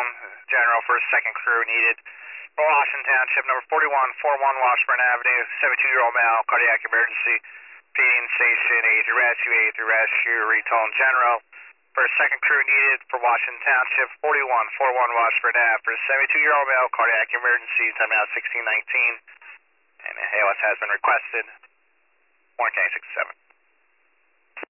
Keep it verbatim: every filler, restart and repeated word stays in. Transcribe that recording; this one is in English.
Tone General for second crew needed for Washington Township, number forty-one forty-one Washburn Avenue, seventy-two-year-old male, cardiac emergency, feeding station, A through rescue, A through rescue, Retone General. For second crew needed for Washington Township, forty-one forty-one Washburn Ave, for seventy-two-year-old male, cardiac emergency, time now sixteen nineteen, and A L S has been requested. Warren County six seven.